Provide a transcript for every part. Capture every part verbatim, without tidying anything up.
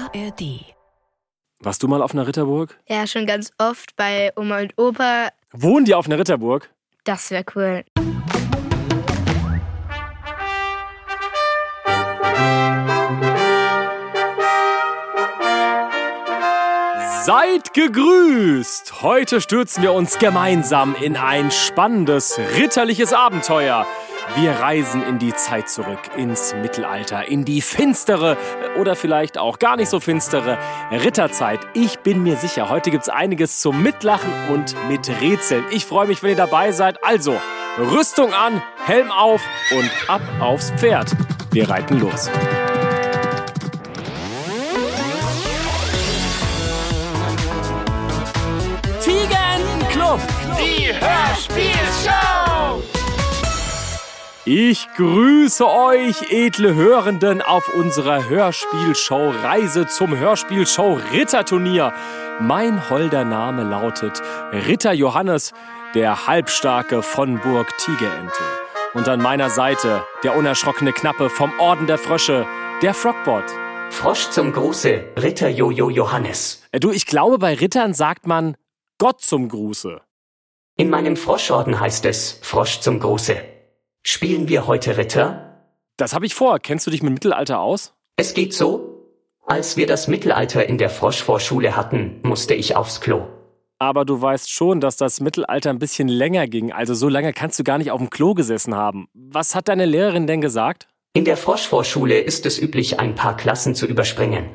A R D. Warst du mal auf einer Ritterburg? Ja, schon ganz oft bei Oma und Opa. Wohnen die auf einer Ritterburg? Das wäre cool. Seid gegrüßt! Heute stürzen wir uns gemeinsam in ein spannendes, ritterliches Abenteuer. Wir reisen in die Zeit zurück, ins Mittelalter, in die finstere oder vielleicht auch gar nicht so finstere Ritterzeit. Ich bin mir sicher, heute gibt's einiges zum Mitlachen und mit Rätseln. Ich freue mich, wenn ihr dabei seid. Also, Rüstung an, Helm auf und ab aufs Pferd. Wir reiten los. Tigerenclub, die Hörspielshow! Ich grüße euch, edle Hörenden, auf unserer Hörspielshow Reise zum Hörspielshow Ritterturnier. Mein holder Name lautet Ritter Johannes, der Halbstarke von Burg Tigerente. Und an meiner Seite der unerschrockene Knappe vom Orden der Frösche, der Frogbot. Frosch zum Gruße, Ritter Jojo Johannes. Äh, du, ich glaube, bei Rittern sagt man Gott zum Gruße. In meinem Froschorden heißt es Frosch zum Gruße. Spielen wir heute Ritter? Das habe ich vor. Kennst du dich mit Mittelalter aus? Es geht so. Als wir das Mittelalter in der Froschvorschule hatten, musste ich aufs Klo. Aber du weißt schon, dass das Mittelalter ein bisschen länger ging. Also so lange kannst du gar nicht auf dem Klo gesessen haben. Was hat deine Lehrerin denn gesagt? In der Froschvorschule ist es üblich, ein paar Klassen zu überspringen.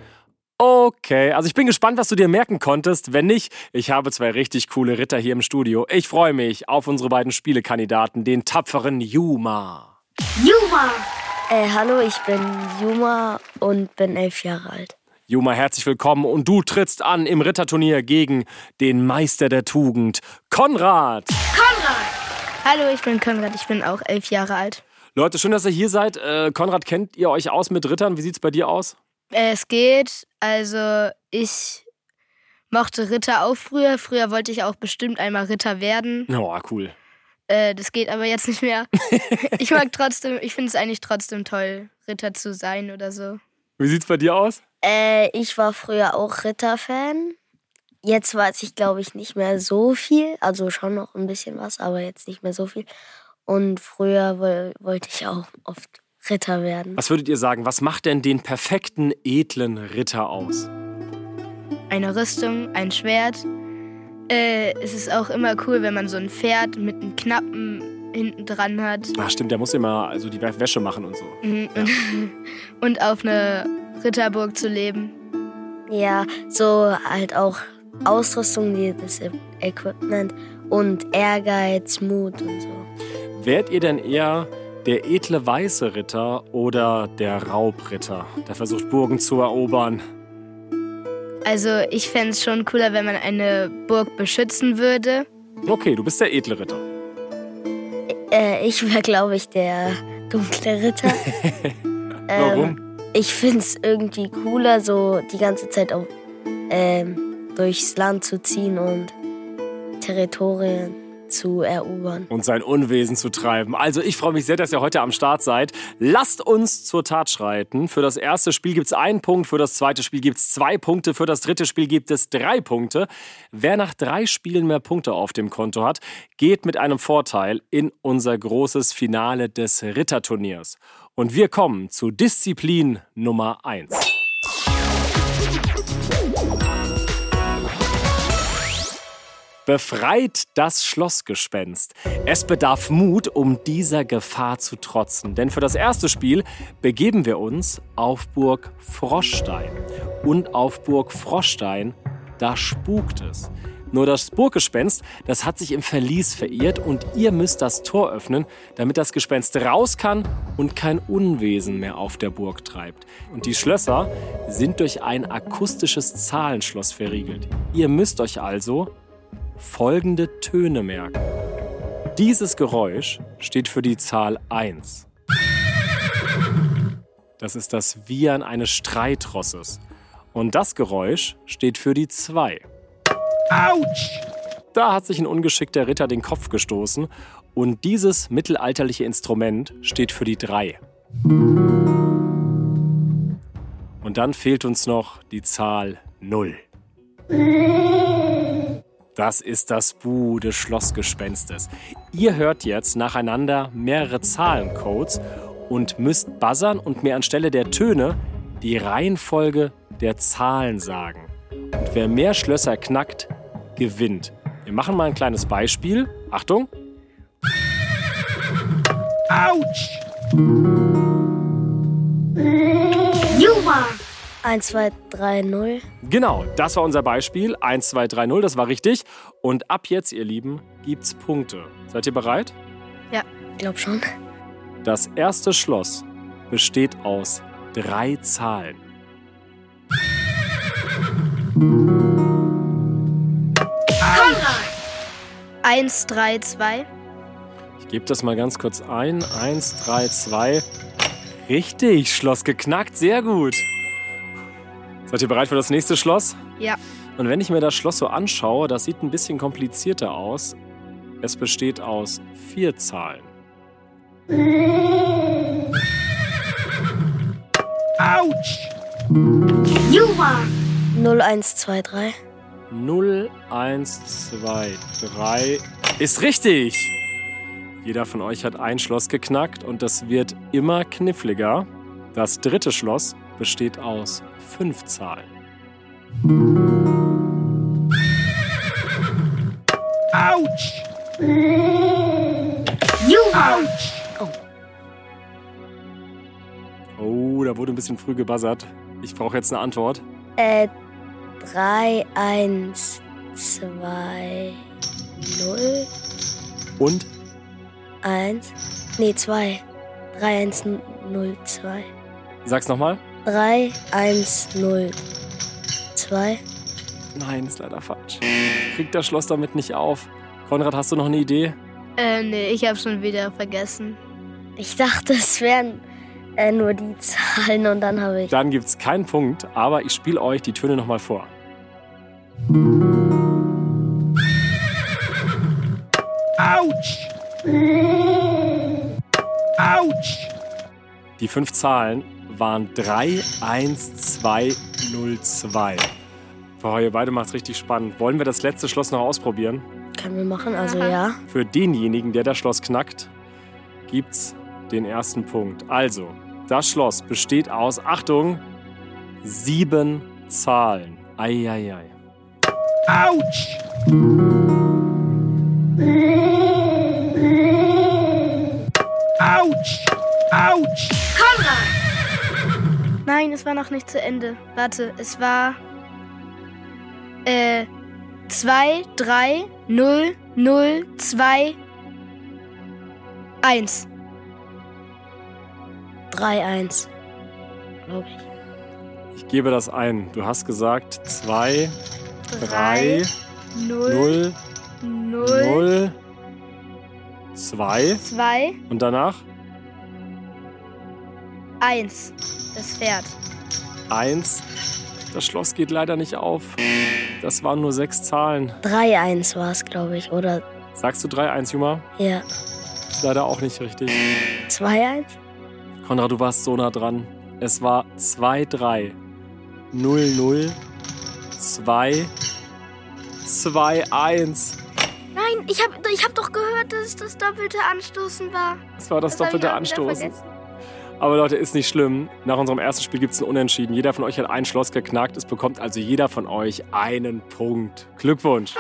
Okay, also ich bin gespannt, was du dir merken konntest. Wenn nicht, ich habe zwei richtig coole Ritter hier im Studio. Ich freue mich auf unsere beiden Spielekandidaten, den tapferen Juma. Juma! Äh, hallo, ich bin Juma und bin elf Jahre alt. Juma, herzlich willkommen und du trittst an im Ritterturnier gegen den Meister der Tugend, Konrad. Konrad! Hallo, ich bin Konrad, ich bin auch elf Jahre alt. Leute, schön, dass ihr hier seid. Äh, Konrad, kennt ihr euch aus mit Rittern? Wie sieht's bei dir aus? Es geht, also ich mochte Ritter auch früher. Früher wollte ich auch bestimmt einmal Ritter werden. Oh, cool. Äh, das geht aber jetzt nicht mehr. Ich mag trotzdem, ich finde es eigentlich trotzdem toll, Ritter zu sein oder so. Wie sieht's bei dir aus? Äh, ich war früher auch Ritter-Fan. Jetzt weiß ich, glaube ich, nicht mehr so viel. Also schon noch ein bisschen was, aber jetzt nicht mehr so viel. Und früher woll- wollte ich auch oft Ritter werden. Was würdet ihr sagen, was macht denn den perfekten, edlen Ritter aus? Eine Rüstung, ein Schwert. Äh, es ist auch immer cool, wenn man so ein Pferd mit einem Knappen hinten dran hat. Ach stimmt, der muss immer also die Wäsche machen und so. Mhm. Und auf eine Ritterburg zu leben. Ja, so halt auch Ausrüstung, das Equipment und Ehrgeiz, Mut und so. Wärt ihr denn eher der edle weiße Ritter oder der Raubritter, der versucht Burgen zu erobern? Also ich fände es schon cooler, wenn man eine Burg beschützen würde. Okay, du bist der edle Ritter. Äh, ich wäre, glaube ich, der dunkle Ritter. Warum? Ähm, ich finde es irgendwie cooler, so die ganze Zeit auch ähm, durchs Land zu ziehen und Territorien zu erobern. Und sein Unwesen zu treiben. Also ich freue mich sehr, dass ihr heute am Start seid. Lasst uns zur Tat schreiten. Für das erste Spiel gibt es einen Punkt, für das zweite Spiel gibt es zwei Punkte, für das dritte Spiel gibt es drei Punkte. Wer nach drei Spielen mehr Punkte auf dem Konto hat, geht mit einem Vorteil in unser großes Finale des Ritterturniers. Und wir kommen zu Disziplin Nummer eins. Befreit das Schlossgespenst. Es bedarf Mut, um dieser Gefahr zu trotzen. Denn für das erste Spiel begeben wir uns auf Burg Froschstein. Und auf Burg Froschstein, da spukt es. Nur das Burggespenst, das hat sich im Verlies verirrt und ihr müsst das Tor öffnen, damit das Gespenst raus kann und kein Unwesen mehr auf der Burg treibt. Und die Schlösser sind durch ein akustisches Zahlenschloss verriegelt. Ihr müsst euch also folgende Töne merken. Dieses Geräusch steht für die Zahl eins. Das ist das Wiehern eines Streitrosses. Und das Geräusch steht für die zwei. Autsch! Da hat sich ein ungeschickter Ritter den Kopf gestoßen. Und dieses mittelalterliche Instrument steht für die drei. Und Und dann fehlt uns noch die Zahl null. Das ist das Bu des Schlossgespenstes. Ihr hört jetzt nacheinander mehrere Zahlencodes und müsst buzzern und mir anstelle der Töne die Reihenfolge der Zahlen sagen. Und wer mehr Schlösser knackt, gewinnt. Wir machen mal ein kleines Beispiel. Achtung. Autsch! Juma! eins, zwei, drei, null. Genau, das war unser Beispiel. eins, zwei, drei, null, das war richtig. Und ab jetzt, ihr Lieben, gibt's Punkte. Seid ihr bereit? Ja. Ich glaube schon. Das erste Schloss besteht aus drei Zahlen. eins, drei, zwei. Ich gebe das mal ganz kurz ein. eins, drei, zwei. Richtig, Schloss geknackt, sehr gut. Seid ihr bereit für das nächste Schloss? Ja. Und wenn ich mir das Schloss so anschaue, das sieht ein bisschen komplizierter aus. Es besteht aus vier Zahlen. Autsch! Juma! null, eins, zwei, drei. null, eins, zwei, drei ist richtig. Jeder von euch hat ein Schloss geknackt und das wird immer kniffliger. Das dritte Schloss besteht aus fünf Zahlen. Autsch! Juma! Autsch! Oh, da wurde ein bisschen früh gebuzzert. Ich brauche jetzt eine Antwort. Äh, drei, eins, zwei, null, Und eins. Nee, zwei. drei, eins, null, zwei. sag's nochmal. drei, eins, null, zwei. Nein, ist leider falsch. Ich krieg das Schloss damit nicht auf. Konrad, hast du noch eine Idee? Äh, nee, ich habe schon wieder vergessen. Ich dachte, es wären äh, nur die Zahlen und dann habe ich... Dann gibt's keinen Punkt, aber ich spiele euch die Töne nochmal vor. Autsch! Autsch! Die fünf Zahlen waren drei, eins, zwei, null, zwei. Boah, ihr beide macht's richtig spannend. Wollen wir das letzte Schloss noch ausprobieren? Können wir machen, also Aha. ja. Für denjenigen, der das Schloss knackt, gibt's den ersten Punkt. Also, das Schloss besteht aus, Achtung, sieben Zahlen. Eieiei. Autsch! Autsch! Autsch! Nein, es war noch nicht zu Ende. Warte, es war äh zwei, drei, null, null, zwei, eins. drei, eins. Glaube ich. Ich gebe das ein. Du hast gesagt zwei, drei, null, null, null, null, zwei zwei, und danach eins. Das Pferd. eins. Das Schloss geht leider nicht auf. Das waren nur sechs Zahlen. drei, eins war es, glaube ich, oder? Sagst du drei, eins, Juma? Ja. Ist leider auch nicht richtig. zwei, eins? Konrad, du warst so nah dran. Es war zwei, drei, null, null, zwei, zwei, eins. Nein, ich habe ich hab doch gehört, dass es das doppelte Anstoßen war. Das war das, Das hab ich doppelte auch wieder Anstoßen. vergessen. Aber Leute, ist nicht schlimm. Nach unserem ersten Spiel gibt es ein Unentschieden. Jeder von euch hat ein Schloss geknackt. Es bekommt also jeder von euch einen Punkt. Glückwunsch.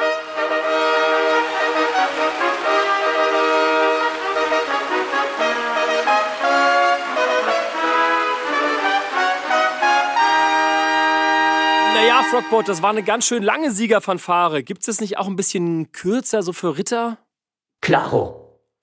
Naja, Frogboat, das war eine ganz schön lange Siegerfanfare. Gibt es nicht auch ein bisschen kürzer, so für Ritter? Klaro.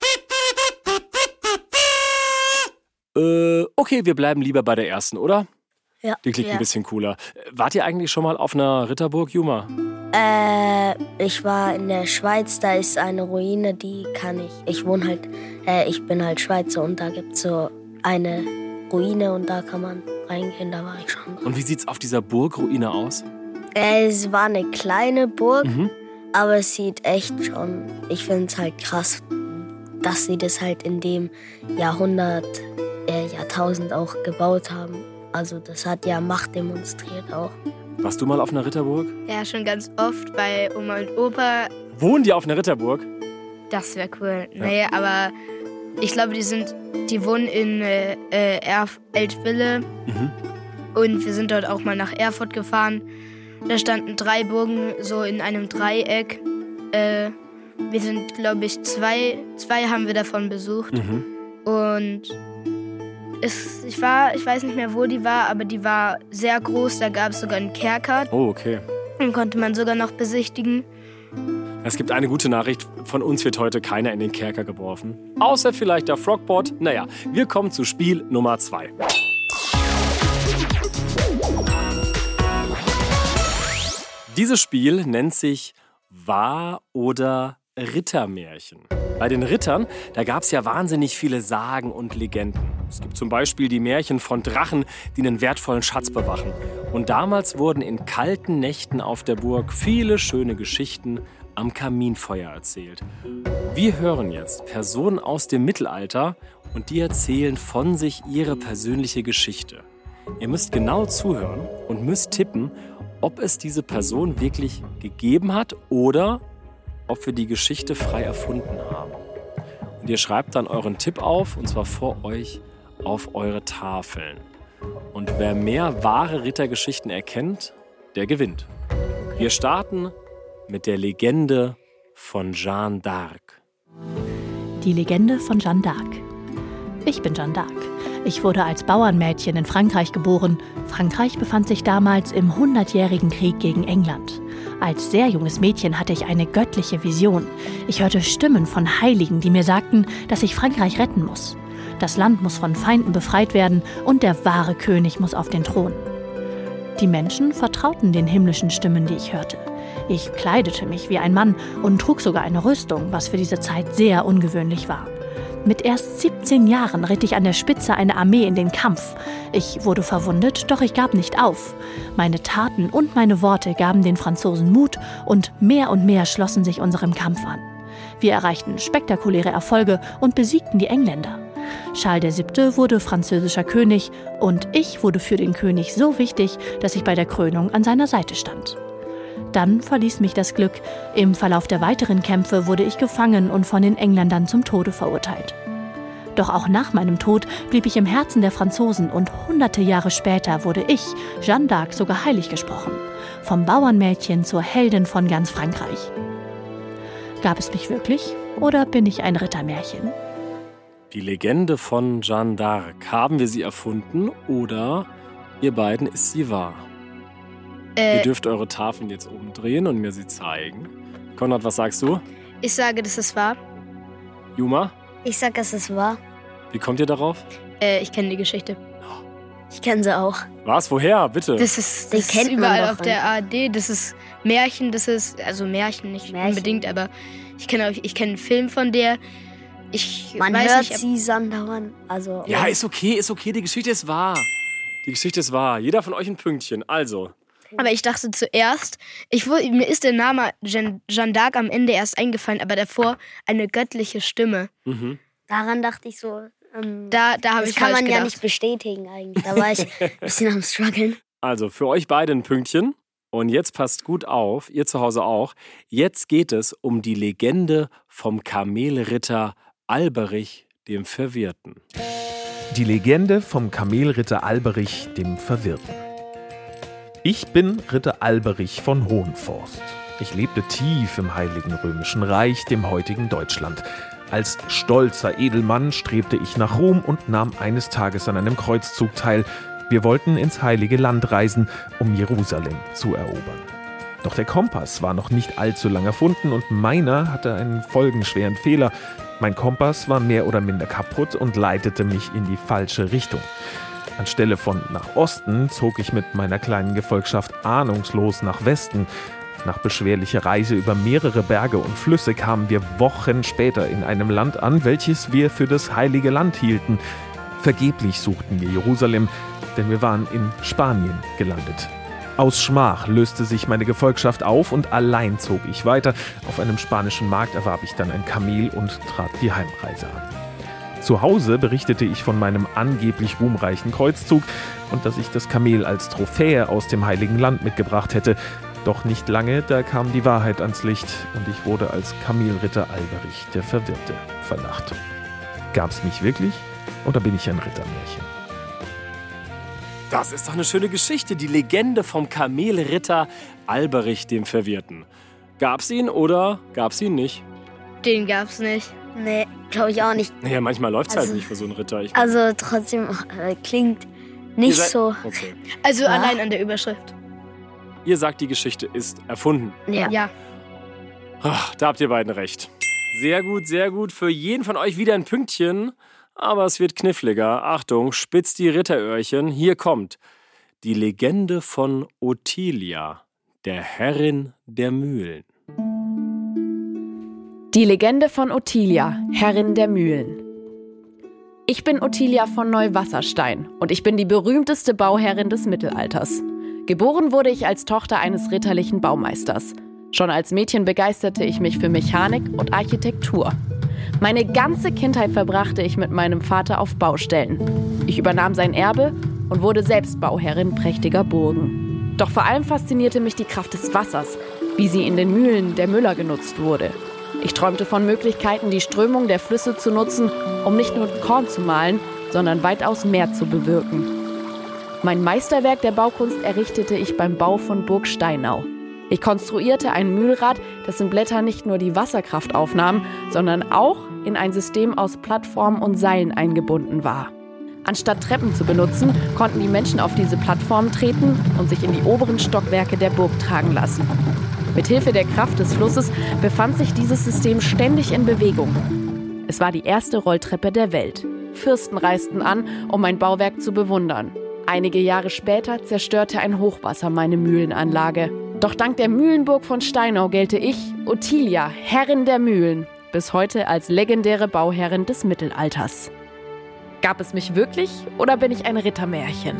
Äh, okay, wir bleiben lieber bei der ersten, oder? Ja. Die klingt Ja. ein bisschen cooler. Wart ihr eigentlich schon mal auf einer Ritterburg, Juma? Äh, ich war in der Schweiz, da ist eine Ruine, die kann ich. Ich wohne halt, äh, ich bin halt Schweizer und da gibt's so eine Ruine und da kann man reingehen, da war ich schon. Und wie sieht's auf dieser Burgruine aus? Äh, es war eine kleine Burg, Mhm. aber es sieht echt schon, ich finde es halt krass, dass sie das halt in dem Jahrhundert, äh, Jahrtausend auch gebaut haben. Also das hat ja Macht demonstriert auch. Warst du mal auf einer Ritterburg? Ja, schon ganz oft bei Oma und Opa. Wohnen die auf einer Ritterburg? Das wäre cool. Ja. Naja, aber ich glaube, die sind, die wohnen in äh, Erf- Eltville. Mhm. Und wir sind dort auch mal nach Erfurt gefahren. Da standen drei Burgen so in einem Dreieck. Äh, wir sind, glaube ich, zwei, zwei haben wir davon besucht. Mhm. Und es, ich, war, ich weiß nicht mehr, wo die war, aber die war sehr groß. Da gab es sogar einen Kerker. Oh, okay. Den konnte man sogar noch besichtigen. Es gibt eine gute Nachricht. Von uns wird heute keiner in den Kerker geworfen. Außer vielleicht der Frogbot. Naja, wir kommen zu Spiel Nummer zwei. Dieses Spiel nennt sich Wahr- oder Rittermärchen. Bei den Rittern, da gab es ja wahnsinnig viele Sagen und Legenden. Es gibt zum Beispiel die Märchen von Drachen, die einen wertvollen Schatz bewachen. Und damals wurden in kalten Nächten auf der Burg viele schöne Geschichten am Kaminfeuer erzählt. Wir hören jetzt Personen aus dem Mittelalter und die erzählen von sich ihre persönliche Geschichte. Ihr müsst genau zuhören und müsst tippen, ob es diese Person wirklich gegeben hat oder ob wir die Geschichte frei erfunden haben. Und ihr schreibt dann euren Tipp auf, und zwar vor euch auf eure Tafeln. Und wer mehr wahre Rittergeschichten erkennt, der gewinnt. Wir starten mit der Legende von Jeanne d'Arc. Die Legende von Jeanne d'Arc. Ich bin Jeanne d'Arc. Ich wurde als Bauernmädchen in Frankreich geboren. Frankreich befand sich damals im hundertjährigen Krieg gegen England. Als sehr junges Mädchen hatte ich eine göttliche Vision. Ich hörte Stimmen von Heiligen, die mir sagten, dass ich Frankreich retten muss. Das Land muss von Feinden befreit werden und der wahre König muss auf den Thron. Die Menschen vertrauten den himmlischen Stimmen, die ich hörte. Ich kleidete mich wie ein Mann und trug sogar eine Rüstung, was für diese Zeit sehr ungewöhnlich war. Mit erst siebzehn Jahren ritt ich an der Spitze einer Armee in den Kampf. Ich wurde verwundet, doch ich gab nicht auf. Meine Taten und meine Worte gaben den Franzosen Mut und mehr und mehr schlossen sich unserem Kampf an. Wir erreichten spektakuläre Erfolge und besiegten die Engländer. Charles der Siebte wurde französischer König und ich wurde für den König so wichtig, dass ich bei der Krönung an seiner Seite stand. Dann verließ mich das Glück. Im Verlauf der weiteren Kämpfe wurde ich gefangen und von den Engländern zum Tode verurteilt. Doch auch nach meinem Tod blieb ich im Herzen der Franzosen und hunderte Jahre später wurde ich, Jeanne d'Arc, sogar heilig gesprochen. Vom Bauernmädchen zur Heldin von ganz Frankreich. Gab es mich wirklich oder bin ich ein Rittermärchen? Die Legende von Jeanne d'Arc. Haben wir sie erfunden oder ihr beiden ist sie wahr? Äh, Ihr dürft eure Tafeln jetzt umdrehen und mir sie zeigen. Konrad, was sagst du? Ich sage, das ist wahr. Juma? Ich sage, es ist wahr. Wie kommt ihr darauf? Äh, ich kenne die Geschichte. Ich kenne sie auch. Was? Woher? Bitte. Das ist, das ist überall auf der A R D. Das ist Märchen, das ist, also Märchen nicht Märchen. unbedingt, aber ich kenne ich kenn einen Film von der. Ich Man weiß hört nicht, sie andauernd. Also, ja, ist okay, ist okay. Die Geschichte ist wahr. Die Geschichte ist wahr. Jeder von euch ein Pünktchen. Also. Aber ich dachte zuerst, ich, mir ist der Name Jeanne d'Arc am Ende erst eingefallen, aber davor eine göttliche Stimme. Mhm. Daran dachte ich so, ähm, da, da habe ich das kann man gedacht. ja nicht bestätigen eigentlich. Da war ich ein bisschen am struggeln. Also für euch beide ein Pünktchen. Und jetzt passt gut auf, ihr zu Hause auch. Jetzt geht es um die Legende vom Kamelritter Alberich dem Verwirrten. Die Legende vom Kamelritter Alberich dem Verwirrten. Ich bin Ritter Alberich von Hohenforst. Ich lebte tief im Heiligen Römischen Reich, dem heutigen Deutschland. Als stolzer Edelmann strebte ich nach Rom und nahm eines Tages an einem Kreuzzug teil. Wir wollten ins Heilige Land reisen, um Jerusalem zu erobern. Doch der Kompass war noch nicht allzu lang erfunden und meiner hatte einen folgenschweren Fehler. Mein Kompass war mehr oder minder kaputt und leitete mich in die falsche Richtung. Anstelle von nach Osten zog ich mit meiner kleinen Gefolgschaft ahnungslos nach Westen. Nach beschwerlicher Reise über mehrere Berge und Flüsse kamen wir Wochen später in einem Land an, welches wir für das Heilige Land hielten. Vergeblich suchten wir Jerusalem, denn wir waren in Spanien gelandet. Aus Schmach löste sich meine Gefolgschaft auf und allein zog ich weiter. Auf einem spanischen Markt erwarb ich dann ein Kamel und trat die Heimreise an. Zu Hause berichtete ich von meinem angeblich ruhmreichen Kreuzzug und dass ich das Kamel als Trophäe aus dem Heiligen Land mitgebracht hätte. Doch nicht lange, da kam die Wahrheit ans Licht und ich wurde als Kamelritter Alberich der Verwirrte verlacht. Gab's mich wirklich oder bin ich ein Rittermärchen? Das ist doch eine schöne Geschichte, die Legende vom Kamelritter Alberich dem Verwirrten. Gab's ihn oder gab's ihn nicht? Den gab's nicht. Nee, glaube ich auch nicht. Naja, manchmal läuft's Also- halt nicht für so einen Ritter. Ich Also trotzdem äh, klingt nicht Ihr seid- so. Okay. Also Ja. allein an der Überschrift. Ihr sagt, die Geschichte ist erfunden. Ja. Ja. Ach, da habt ihr beiden recht. Sehr gut, sehr gut. Für jeden von euch wieder ein Pünktchen. Aber es wird kniffliger. Achtung, spitzt die Ritteröhrchen. Hier kommt die Legende von Ottilia, der Herrin der Mühlen. Die Legende von Ottilia, Herrin der Mühlen. Ich bin Ottilia von Neuwasserstein und ich bin die berühmteste Bauherrin des Mittelalters. Geboren wurde ich als Tochter eines ritterlichen Baumeisters. Schon als Mädchen begeisterte ich mich für Mechanik und Architektur. Meine ganze Kindheit verbrachte ich mit meinem Vater auf Baustellen. Ich übernahm sein Erbe und wurde selbst Bauherrin prächtiger Burgen. Doch vor allem faszinierte mich die Kraft des Wassers, wie sie in den Mühlen der Müller genutzt wurde. Ich träumte von Möglichkeiten, die Strömung der Flüsse zu nutzen, um nicht nur Korn zu mahlen, sondern weitaus mehr zu bewirken. Mein Meisterwerk der Baukunst errichtete ich beim Bau von Burg Steinau. Ich konstruierte ein Mühlrad, dessen Blätter nicht nur die Wasserkraft aufnahmen, sondern auch in ein System aus Plattformen und Seilen eingebunden war. Anstatt Treppen zu benutzen, konnten die Menschen auf diese Plattformen treten und sich in die oberen Stockwerke der Burg tragen lassen. Mithilfe der Kraft des Flusses befand sich dieses System ständig in Bewegung. Es war die erste Rolltreppe der Welt. Fürsten reisten an, um mein Bauwerk zu bewundern. Einige Jahre später zerstörte ein Hochwasser meine Mühlenanlage. Doch dank der Mühlenburg von Steinau gelte ich, Ottilia, Herrin der Mühlen, bis heute als legendäre Bauherrin des Mittelalters. Gab es mich wirklich oder bin ich ein Rittermärchen?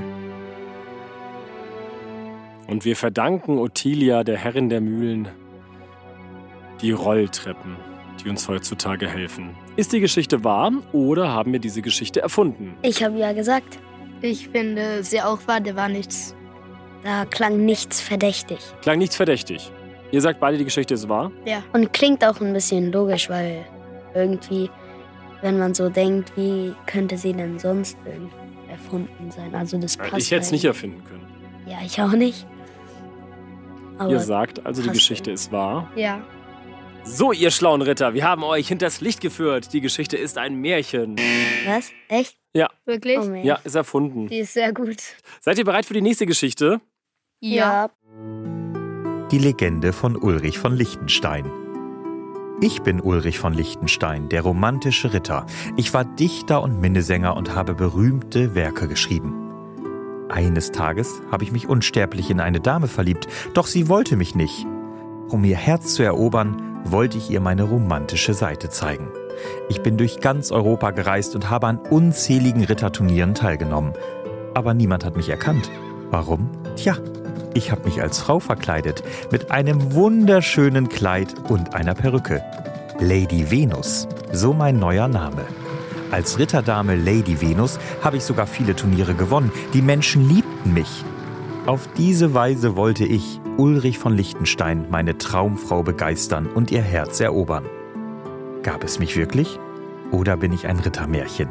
Und wir verdanken Ottilia, der Herrin der Mühlen, die Rolltreppen, die uns heutzutage helfen. Ist die Geschichte wahr oder haben wir diese Geschichte erfunden? Ich habe ja gesagt, Ich finde sie auch wahr, da war nichts. da klang nichts verdächtig. Klang nichts verdächtig. Ihr sagt beide, die Geschichte ist wahr? Ja. Und klingt auch ein bisschen logisch, weil irgendwie, wenn man so denkt, wie könnte sie denn sonst irgendwie erfunden sein? Also das passt. Ich hätte es nicht eigentlich. erfinden können. Ja, ich auch nicht. Aber Ihr sagt also, die passt Geschichte ist wahr. Ja. So, ihr schlauen Ritter, wir haben euch hinters Licht geführt. Die Geschichte ist ein Märchen. was? Echt? Wirklich? Oh, Mensch. Ja, ist erfunden. Die ist sehr gut. Seid ihr bereit für die nächste Geschichte? Ja. Die Legende von Ulrich von Liechtenstein. Ich bin Ulrich von Liechtenstein, der romantische Ritter. Ich war Dichter und Minnesänger und habe berühmte Werke geschrieben. Eines Tages habe ich mich unsterblich in eine Dame verliebt, doch sie wollte mich nicht. Um ihr Herz zu erobern, wollte ich ihr meine romantische Seite zeigen. Ich bin durch ganz Europa gereist und habe an unzähligen Ritterturnieren teilgenommen. Aber niemand hat mich erkannt. Warum? Tja, ich habe mich als Frau verkleidet, mit einem wunderschönen Kleid und einer Perücke. Lady Venus, so mein neuer Name. Als Ritterdame Lady Venus habe ich sogar viele Turniere gewonnen. Die Menschen liebten mich. Auf diese Weise wollte ich, Ulrich von Liechtenstein, meine Traumfrau begeistern und ihr Herz erobern. Gab es mich wirklich? Oder bin ich ein Rittermärchen?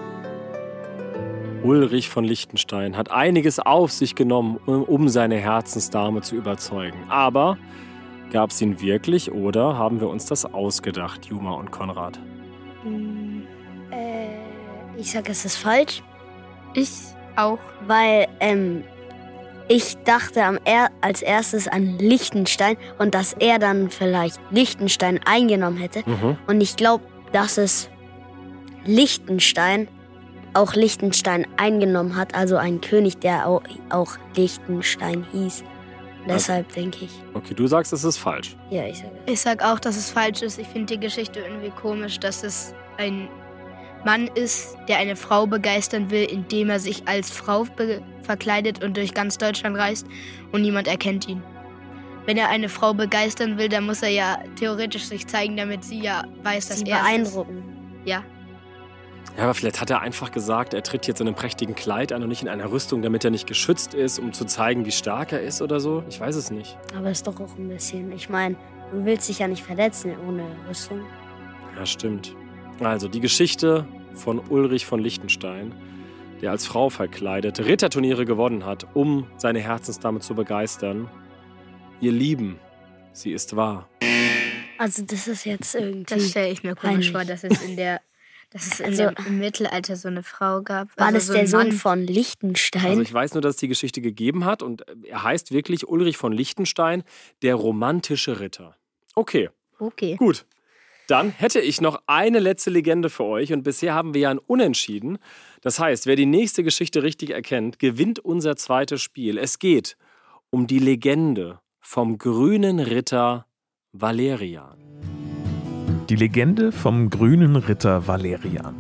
Ulrich von Liechtenstein hat einiges auf sich genommen, um seine Herzensdame zu überzeugen. Aber gab es ihn wirklich oder haben wir uns das ausgedacht, Juma und Konrad? Hm, äh, ich sage, es ist falsch, Ich auch. weil ähm, ich dachte am er als erstes an Liechtenstein und dass er dann vielleicht Liechtenstein eingenommen hätte. Mhm. Und ich glaube, dass es Liechtenstein auch Liechtenstein eingenommen hat, also ein König, der auch, auch Liechtenstein hieß. Deshalb denke ich, Okay, du sagst, es ist falsch. ja, ich sage. Ich sag auch, dass es falsch ist. Ich finde die Geschichte irgendwie komisch, dass es ein Mann ist, der eine Frau begeistern will, indem er sich als Frau be- verkleidet und durch ganz Deutschland reist und niemand erkennt ihn. Wenn er eine Frau begeistern will, dann muss er ja theoretisch sich zeigen, damit sie ja weiß, dass Sie er es ist. beeindrucken. Ja. Ja, aber vielleicht hat er einfach gesagt, er tritt jetzt in einem prächtigen Kleid an und nicht in einer Rüstung, damit er nicht geschützt ist, um zu zeigen, wie stark er ist oder so. Ich weiß es nicht. Aber ist doch auch ein bisschen, ich meine, du willst dich ja nicht verletzen ohne Rüstung. Ja, stimmt. Also die Geschichte von Ulrich von Liechtenstein, der als Frau verkleidet Ritterturniere gewonnen hat, um seine Herzensdame zu begeistern. Ihr Lieben, sie ist wahr. Also das ist jetzt irgendwie... Das stelle ich mir komisch peinlich. vor, dass es in der... Dass es in Also, dem, im Mittelalter so eine Frau gab. War also das so der ein Sohn Mann. von Liechtenstein? Also ich weiß nur, dass es die Geschichte gegeben hat und er heißt wirklich Ulrich von Liechtenstein, der romantische Ritter. Okay, Okay. gut. Dann hätte ich noch eine letzte Legende für euch und bisher haben wir ja ein Unentschieden. Das heißt, wer die nächste Geschichte richtig erkennt, gewinnt unser zweites Spiel. Es geht um die Legende vom grünen Ritter Valerian. Die Legende vom grünen Ritter Valerian.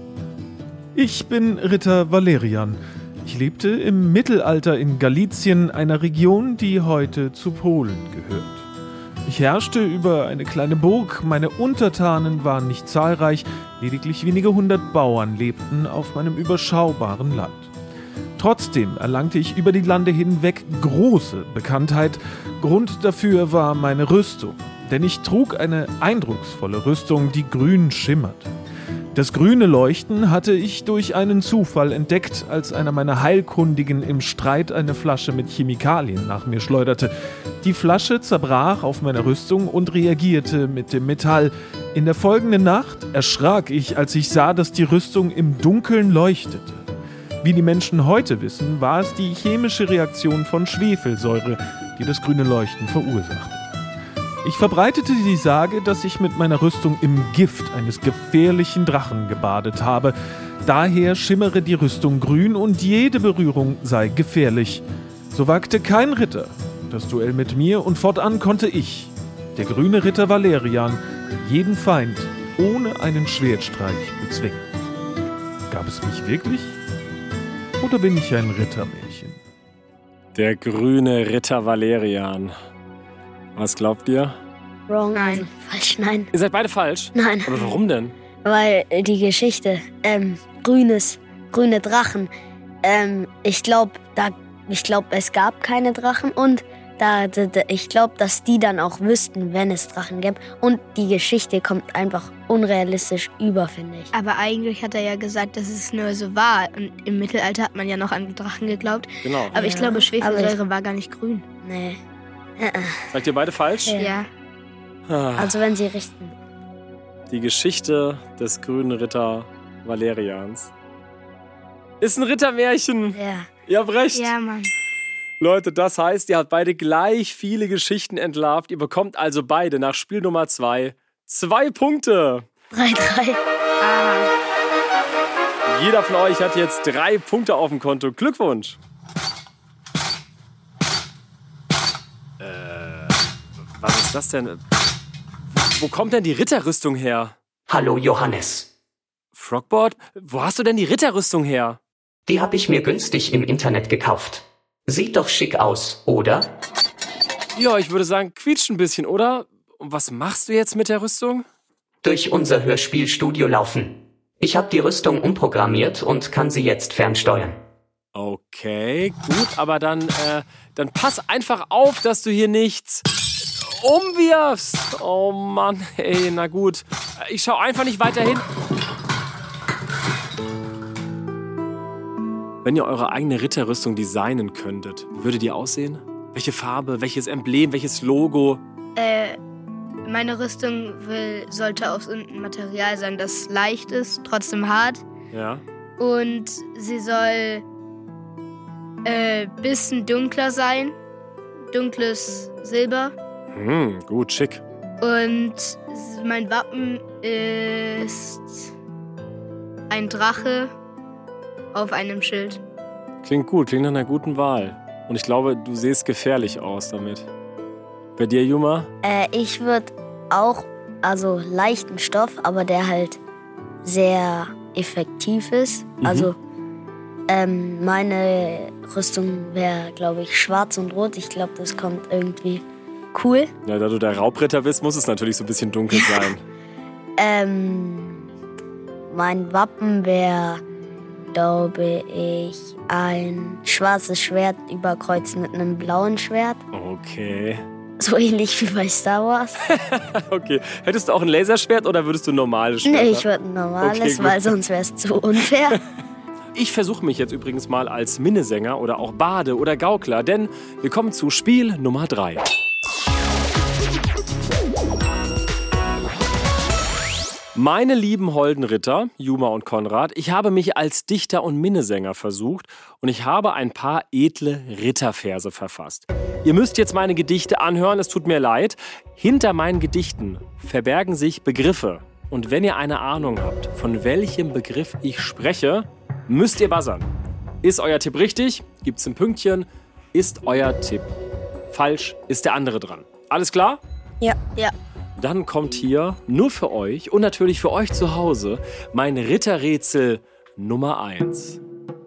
Ich bin Ritter Valerian. Ich lebte im Mittelalter in Galizien, einer Region, die heute zu Polen gehört. Ich herrschte über eine kleine Burg, meine Untertanen waren nicht zahlreich, lediglich wenige hundert Bauern lebten auf meinem überschaubaren Land. Trotzdem erlangte ich über die Lande hinweg große Bekanntheit. Grund dafür war meine Rüstung, denn ich trug eine eindrucksvolle Rüstung, die grün schimmerte. Das grüne Leuchten hatte ich durch einen Zufall entdeckt, als einer meiner Heilkundigen im Streit eine Flasche mit Chemikalien nach mir schleuderte. Die Flasche zerbrach auf meiner Rüstung und reagierte mit dem Metall. In der folgenden Nacht erschrak ich, als ich sah, dass die Rüstung im Dunkeln leuchtete. Wie die Menschen heute wissen, war es die chemische Reaktion von Schwefelsäure, die das grüne Leuchten verursachte. Ich verbreitete die Sage, dass ich mit meiner Rüstung im Gift eines gefährlichen Drachen gebadet habe. Daher schimmere die Rüstung grün und jede Berührung sei gefährlich. So wagte kein Ritter das Duell mit mir und fortan konnte ich, der grüne Ritter Valerian, jeden Feind ohne einen Schwertstreich bezwingen. Gab es mich wirklich? Oder bin ich ein Rittermärchen? Der grüne Ritter Valerian. Was glaubt ihr? Wrong. Nein. Also, falsch, nein. Ihr seid beide falsch? Nein. Aber warum denn? Weil äh, die Geschichte, ähm, grünes, grüne Drachen, ähm, ich glaube, da, ich glaube, es gab keine Drachen und da, da, da ich glaube, dass die dann auch wüssten, wenn es Drachen gäbe. Und die Geschichte kommt einfach unrealistisch über, finde ich. Aber eigentlich hat er ja gesagt, dass es nur so war. Und im Mittelalter hat man ja noch an Drachen geglaubt. Genau. Aber ich Ja, glaube, aber Schwefelsäure ich- war gar nicht grün. Nee. Äh, äh. Sagt ihr beide falsch? Ja. Ja. Ah, Also wenn sie richten. Die Geschichte des grünen Ritter Valerians ist ein Rittermärchen. Ja. Ihr habt recht. Ja, Mann. Leute, das heißt, ihr habt beide gleich viele Geschichten entlarvt. Ihr bekommt also beide nach Spiel Nummer zwei zwei Punkte. drei drei. Ah. Jeder von euch hat jetzt drei Punkte auf dem Konto. Glückwunsch. Äh, was ist das denn? Wo kommt denn die Ritterrüstung her? Hallo Johannes. Frogboard, wo hast du denn die Ritterrüstung her? Die habe ich mir günstig im Internet gekauft. Sieht doch schick aus, oder? Ja, ich würde sagen, quietscht ein bisschen, oder? Und was machst du jetzt mit der Rüstung? Durch unser Hörspielstudio laufen. Ich habe die Rüstung umprogrammiert und kann sie jetzt fernsteuern. Okay, gut, aber dann, äh, dann pass einfach auf, dass du hier nichts umwirfst. Oh Mann, ey, na gut. Ich schau einfach nicht weiter hin. Wenn ihr eure eigene Ritterrüstung designen könntet, wie würde die aussehen? Welche Farbe, welches Emblem, welches Logo? Äh, meine Rüstung will, sollte aus irgendeinem Material sein, das leicht ist, trotzdem hart. Ja. Und sie soll äh, bisschen dunkler sein. Dunkles Silber. Hm, gut, schick. Und mein Wappen ist ein Drache auf einem Schild. Klingt gut, klingt nach einer guten Wahl. Und ich glaube, du siehst gefährlich aus damit. Bei dir, Juma? Äh, ich würde auch, also leichten Stoff, aber der halt sehr effektiv ist. Mhm. Also ähm, meine Rüstung wäre, glaube ich, schwarz und rot. Ich glaube, das kommt irgendwie cool. Ja, da du der Raubritter bist, muss es natürlich so ein bisschen dunkel sein. Ähm, mein Wappen wäre, glaube ich, ein schwarzes Schwert überkreuzt mit einem blauen Schwert. Okay. So ähnlich wie bei Star Wars. Okay. Hättest du auch ein Laserschwert oder würdest du ein normales Schwert? Nee, ich würde ein normales, Okay, gut. weil sonst wäre es zu unfair. Ich versuche mich jetzt übrigens mal als Minnesänger oder auch Bade oder Gaukler, denn wir kommen zu Spiel Nummer drei. Meine lieben holden Ritter, Juma und Konrad, ich habe mich als Dichter und Minnesänger versucht und ich habe ein paar edle Ritterverse verfasst. Ihr müsst jetzt meine Gedichte anhören, es tut mir leid. Hinter meinen Gedichten verbergen sich Begriffe. Und wenn ihr eine Ahnung habt, von welchem Begriff ich spreche, müsst ihr buzzern. Ist euer Tipp richtig? Gibt's ein Pünktchen? Ist euer Tipp falsch? Ist der andere dran? Alles klar? Ja. Ja. Dann kommt hier nur für euch und natürlich für euch zu Hause mein Ritterrätsel Nummer eins.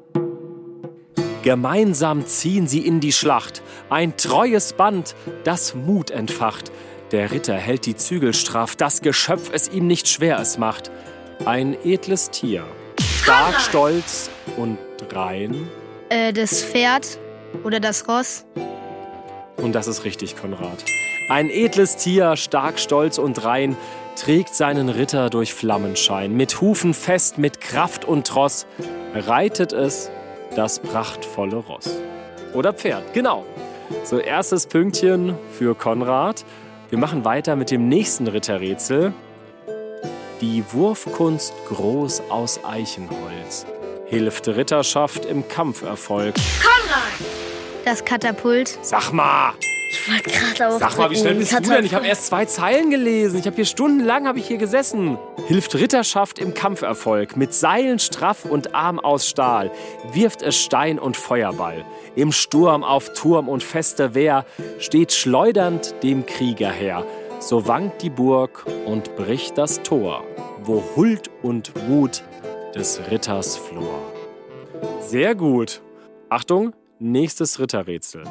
Gemeinsam ziehen sie in die Schlacht, ein treues Band, das Mut entfacht. Der Ritter hält die Zügel straff, das Geschöpf es ihm nicht schwer es macht. Ein edles Tier, stark, stolz und rein. Äh, das Pferd oder das Ross. Und das ist richtig, Konrad. Ein edles Tier, stark, stolz und rein, trägt seinen Ritter durch Flammenschein. Mit Hufen fest, mit Kraft und Tross, reitet es das prachtvolle Ross. Oder Pferd, genau. So, erstes Pünktchen für Konrad. Wir machen weiter mit dem nächsten Ritterrätsel. Die Wurfkunst groß aus Eichenholz hilft Ritterschaft im Kampferfolg. Konrad! Das Katapult. Sag mal! Ich wollte gerade auch. Sag mal, wie schnell bist du denn? Ich habe erst zwei Zeilen gelesen. Ich habe hier stundenlang hab ich hier gesessen. Hilft Ritterschaft im Kampferfolg. Mit Seilen straff und Arm aus Stahl. Wirft es Stein und Feuerball. Im Sturm auf Turm und feste Wehr steht schleudernd dem Krieger her. So wankt die Burg und bricht das Tor, wo Huld und Mut des Ritters flor. Sehr gut. Achtung, nächstes Ritterrätsel.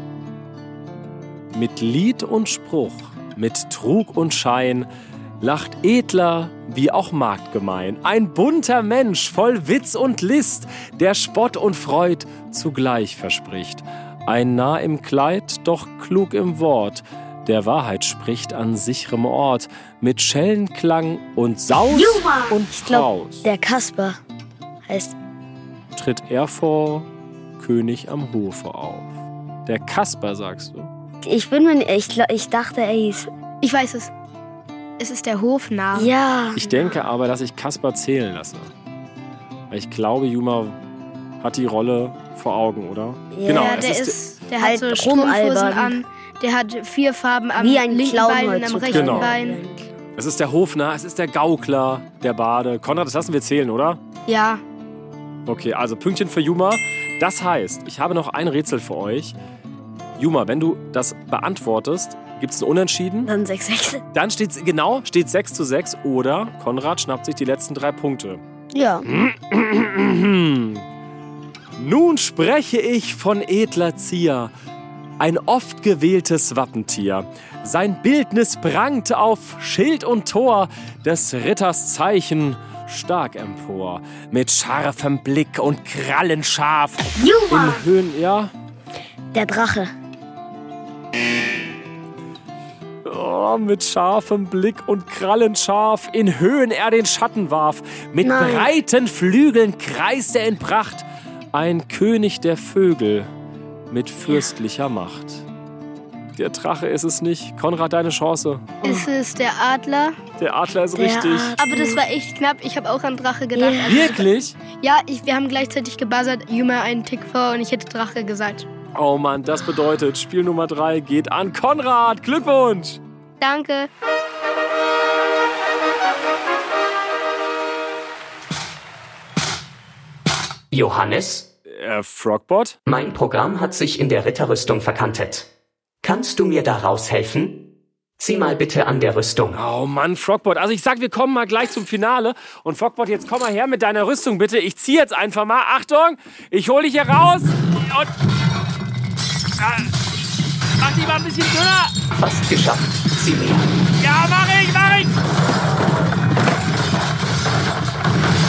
Mit Lied und Spruch, mit Trug und Schein, lacht edler wie auch marktgemein. Ein bunter Mensch voll Witz und List, der Spott und Freud zugleich verspricht. Ein nah im Kleid, doch klug im Wort, der Wahrheit spricht an sicherem Ort, mit Schellenklang und Saus Juma! und Ich glaub, Braus. der Kasper heißt. Tritt er vor König am Hofe auf. Der Kasper, sagst du? Ich bin mir. Ich, glaub, ich dachte, er hieß. Ich weiß es. Es ist der Hofnarr. Ja. Ich denke aber, dass ich Kasper zählen lasse. Weil ich glaube, Juma hat die Rolle vor Augen, oder? Ja, genau, Ja, es der, ist, ist, der halt hat so Strumpfhosen rumalbern. an. Der hat vier Farben am Wie ein linken Clown Bein und am heutzutage. rechten Genau. Bein. es ist der Hofnarr, es ist der Gaukler, der Bade. Konrad, das lassen wir zählen, oder? Ja. Okay, also Pünktchen für Juma. Das heißt, ich habe noch ein Rätsel für euch. Juma, wenn du das beantwortest, gibt es ein Unentschieden. Dann sechs sechs. Dann steht genau, steht sechs zu sechs oder Konrad schnappt sich die letzten drei Punkte. Ja. Nun spreche ich von edler Zier, ein oft gewähltes Wappentier. Sein Bildnis prangt auf Schild und Tor, des Ritters Zeichen stark empor. Mit scharfem Blick und Krallen scharf. Juma! In Höhen, ja? Der Drache. Oh, mit scharfem Blick und Krallen scharf. In Höhen er den Schatten warf. Mit Nein. breiten Flügeln kreist er in Pracht. Ein König der Vögel mit fürstlicher Macht. Der Drache ist es nicht. Konrad, deine Chance. Ist es der Adler? Der Adler ist Der richtig. Adler. Aber das war echt knapp. Ich habe auch an Drache gedacht. Ja. Also- Wirklich? Ja, ich, wir haben gleichzeitig gebuzzert. Juma einen Tick vor und ich hätte Drache gesagt. Oh Mann, das bedeutet, Spiel Nummer drei geht an Konrad. Glückwunsch! Danke. Johannes, Äh, Frogbot? mein Programm hat sich in der Ritterrüstung verkantet. Kannst du mir da raushelfen? Zieh mal bitte an der Rüstung. Oh Mann, Frogbot. Also ich sag, wir kommen mal gleich zum Finale. Und Frogbot, jetzt komm mal her mit deiner Rüstung, bitte. Ich zieh jetzt einfach mal. Achtung, ich hol dich hier raus. Und... Ah, mach die mal ein bisschen dünner. Fast geschafft. Zieh mir. Ja, mach ich, mach ich.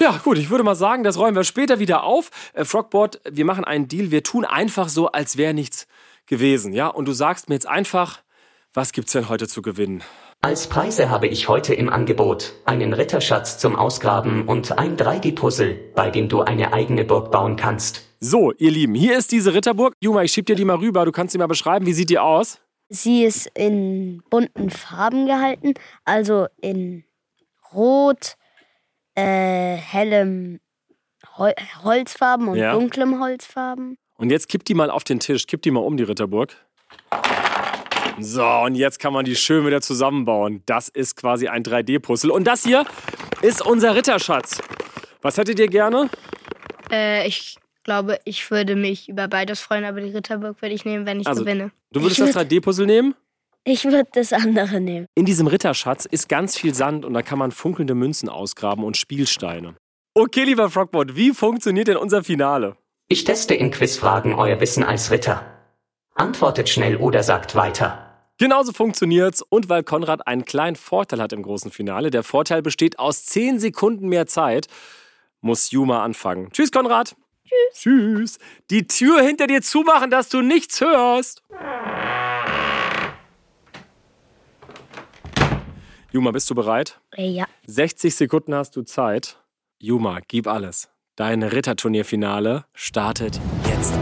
Ja, gut, ich würde mal sagen, das räumen wir später wieder auf. Äh, Frogboard, wir machen einen Deal. Wir tun einfach so, als wäre nichts gewesen. Ja? Und du sagst mir jetzt einfach, was gibt's denn heute zu gewinnen? Als Preise habe ich heute im Angebot einen Ritterschatz zum Ausgraben und ein drei D-Puzzle, bei dem du eine eigene Burg bauen kannst. So, ihr Lieben, hier ist diese Ritterburg. Juma, ich schieb dir die mal rüber. Du kannst sie mal beschreiben. Wie sieht die aus? Sie ist in bunten Farben gehalten, also in Rot, äh, hellem Hol- Holzfarben und Ja. dunklem Holzfarben. Und jetzt kipp die mal auf den Tisch. Kipp die mal um, die Ritterburg. So, und jetzt kann man die schön wieder zusammenbauen. Das ist quasi ein drei D-Puzzle. Und das hier ist unser Ritterschatz. Was hättet ihr gerne? Äh, ich glaube, ich würde mich über beides freuen, aber die Ritterburg würde ich nehmen, wenn ich Also, gewinne. Du würdest Ich das drei D-Puzzle nehmen? Ich würde das andere nehmen. In diesem Ritterschatz ist ganz viel Sand und da kann man funkelnde Münzen ausgraben und Spielsteine. Okay, lieber Frogboard, wie funktioniert denn unser Finale? Ich teste in Quizfragen euer Wissen als Ritter. Antwortet schnell oder sagt weiter. Genauso funktioniert's. Und weil Konrad einen kleinen Vorteil hat im großen Finale, der Vorteil besteht aus zehn Sekunden mehr Zeit, muss Juma anfangen. Tschüss, Konrad. Tschüss. Tschüss. Die Tür hinter dir zumachen, dass du nichts hörst. Juma, bist du bereit? Äh, ja. sechzig Sekunden hast du Zeit. Juma, gib alles. Dein Ritterturnierfinale startet jetzt.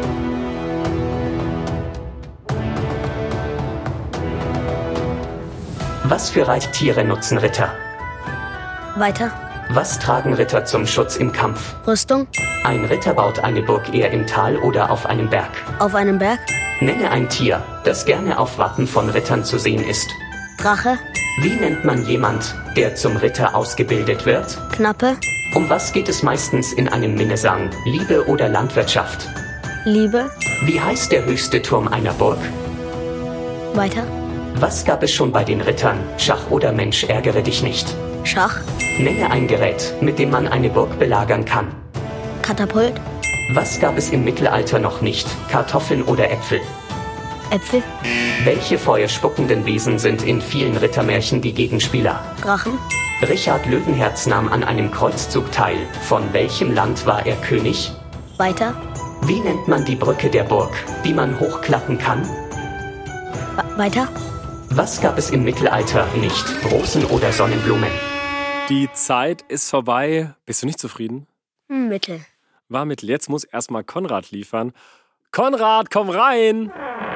Was für Reittiere nutzen Ritter? Weiter. Was tragen Ritter zum Schutz im Kampf? Rüstung. Ein Ritter baut eine Burg eher im Tal oder auf einem Berg. Auf einem Berg. Nenne ein Tier, das gerne auf Wappen von Rittern zu sehen ist. Drache. Wie nennt man jemand, der zum Ritter ausgebildet wird? Knappe. Um was geht es meistens in einem Minnesang? Liebe oder Landwirtschaft? Liebe. Wie heißt der höchste Turm einer Burg? Weiter. Was gab es schon bei den Rittern? Schach oder Mensch, ärgere dich nicht. Schach. Nenne ein Gerät, mit dem man eine Burg belagern kann. Katapult. Was gab es im Mittelalter noch nicht? Kartoffeln oder Äpfel? Äpfel. Welche feuerspuckenden Wesen sind in vielen Rittermärchen die Gegenspieler? Drachen. Richard Löwenherz nahm an einem Kreuzzug teil. Von welchem Land war er König? Weiter. Wie nennt man die Brücke der Burg, die man hochklappen kann? Wa- weiter. Was gab es im Mittelalter nicht? Rosen oder Sonnenblumen? Die Zeit ist vorbei. Bist du nicht zufrieden? Mittel. War mittel. Jetzt muss erstmal Konrad liefern. Konrad, komm rein!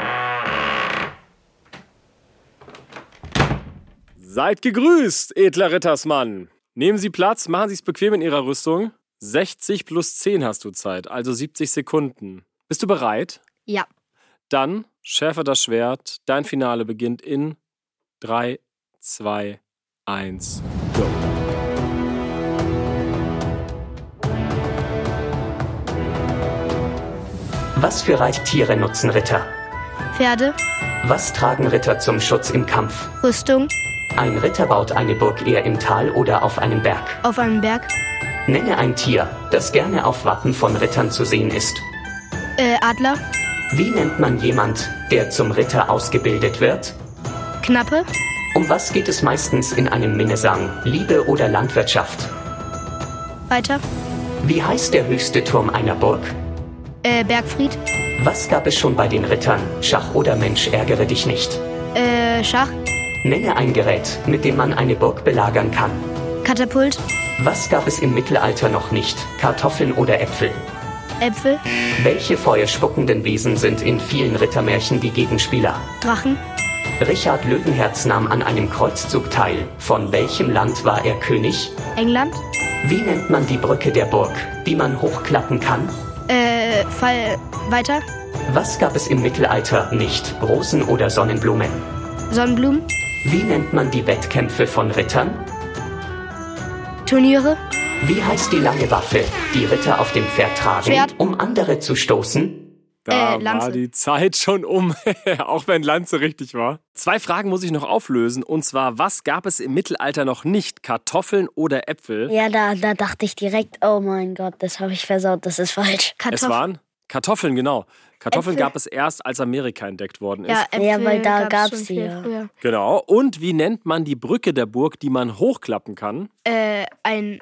Seid gegrüßt, edler Rittersmann. Nehmen Sie Platz, machen Sie es bequem in Ihrer Rüstung. sechzig plus zehn hast du Zeit, also siebzig Sekunden. Bist du bereit? Ja. Dann schärfe das Schwert. Dein Finale beginnt in drei, zwei, eins, go. Was für Reittiere nutzen Ritter? Pferde. Was tragen Ritter zum Schutz im Kampf? Rüstung. Ein Ritter baut eine Burg eher im Tal oder auf einem Berg. Auf einem Berg. Nenne ein Tier, das gerne auf Wappen von Rittern zu sehen ist. Äh, Adler. Wie nennt man jemand, der zum Ritter ausgebildet wird? Knappe. Um was geht es meistens in einem Minnesang? Liebe oder Landwirtschaft? Weiter. Wie heißt der höchste Turm einer Burg? Äh, Bergfried. Was gab es schon bei den Rittern? Schach oder Mensch, ärgere dich nicht. Äh, Schach. Nenne ein Gerät, mit dem man eine Burg belagern kann. Katapult. Was gab es im Mittelalter noch nicht? Kartoffeln oder Äpfel? Äpfel. Welche feuerspuckenden Wesen sind in vielen Rittermärchen die Gegenspieler? Drachen. Richard Löwenherz nahm an einem Kreuzzug teil. Von welchem Land war er König? England. Wie nennt man die Brücke der Burg, die man hochklappen kann? Äh, Fall. Weiter. Was gab es im Mittelalter nicht? Rosen oder Sonnenblumen? Sonnenblumen. Wie nennt man die Wettkämpfe von Rittern? Turniere. Wie heißt die lange Waffe, die Ritter auf dem Pferd tragen, Schwert. um andere zu stoßen? Da Äh, Lanze. war die Zeit schon um, auch wenn Lanze richtig war. Zwei Fragen muss ich noch auflösen. Und zwar, was gab es im Mittelalter noch nicht? Kartoffeln oder Äpfel? Ja, da, da dachte ich direkt, oh mein Gott, das habe ich versaut, das ist falsch. Es waren Kartoffeln, genau. Kartoffeln Äpfel. gab es erst, als Amerika entdeckt worden ist. Ja, Äpfel Ja, weil da gab's gab's schon sie, viel ja. früher. Genau. Und wie nennt man die Brücke der Burg, die man hochklappen kann? Äh, ein,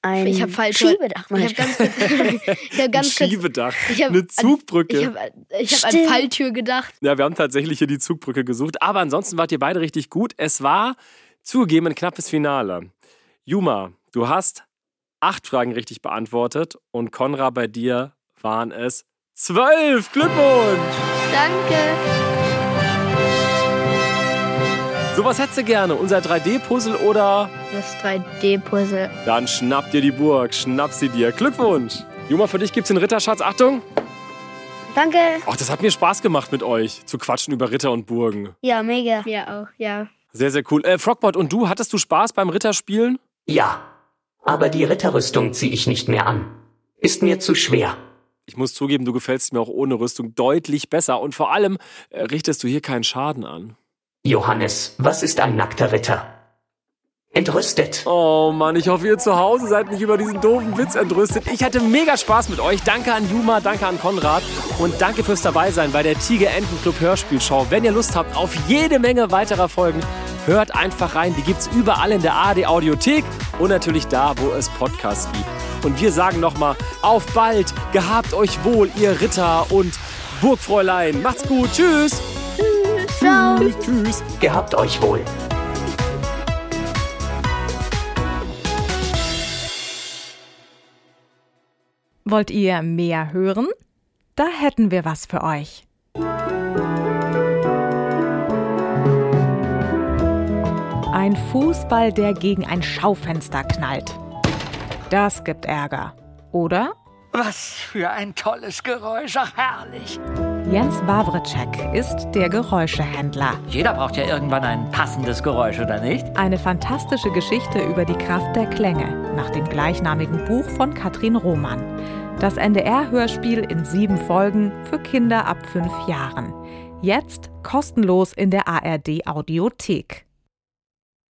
Ein Ich habe falsch. Schiebedach. Ich habe ganz kurz. Ich hab ganz Ein kurz Schiebedach, ich hab eine Zugbrücke. An, ich habe ich hab an Stimmt. Falltür gedacht. Ja, wir haben tatsächlich hier die Zugbrücke gesucht. Aber ansonsten wart ihr beide richtig gut. Es war zugegeben ein knappes Finale. Juma, du hast acht Fragen richtig beantwortet. Und Konrad, bei dir waren es zwölf. Glückwunsch! Danke. So, was hättest du gerne? Unser drei D-Puzzle oder? Das drei D-Puzzle. Dann schnapp dir die Burg. Schnapp sie dir. Glückwunsch! Juma, für dich gibt's den Ritterschatz. Achtung! Danke. Ach, das hat mir Spaß gemacht mit euch, zu quatschen über Ritter und Burgen. Ja, mega. Ja, auch, ja. Sehr, sehr cool. Äh, Frogbot, und du, hattest du Spaß beim Ritterspielen? Ja, aber die Ritterrüstung ziehe ich nicht mehr an. Ist mir zu schwer. Ich muss zugeben, du gefällst mir auch ohne Rüstung deutlich besser. Und vor allem äh, richtest du hier keinen Schaden an. Johannes, was ist ein nackter Ritter? Entrüstet. Oh Mann, ich hoffe, ihr zu Hause seid nicht über diesen doofen Witz entrüstet. Ich hatte mega Spaß mit euch. Danke an Juma, danke an Konrad und danke fürs Dabeisein bei der Tiger-Enten-Club Hörspielshow. Wenn ihr Lust habt auf jede Menge weiterer Folgen, hört einfach rein. Die gibt's überall in der A R D-Audiothek und natürlich da, wo es Podcasts gibt. Und wir sagen nochmal, auf bald, gehabt euch wohl, ihr Ritter und Burgfräulein. Macht's gut, tschüss. Ciao. Tschüss, tschüss. Gehabt euch wohl. Wollt ihr mehr hören? Da hätten wir was für euch. Ein Fußball, der gegen ein Schaufenster knallt. Das gibt Ärger, oder? Was für ein tolles Geräusch, ach herrlich. Jens Wawrczyk ist der Geräuschehändler. Jeder braucht ja irgendwann ein passendes Geräusch, oder nicht? Eine fantastische Geschichte über die Kraft der Klänge, nach dem gleichnamigen Buch von Katrin Roman. Das N D R-Hörspiel in sieben Folgen für Kinder ab fünf Jahren. Jetzt kostenlos in der A R D-Audiothek.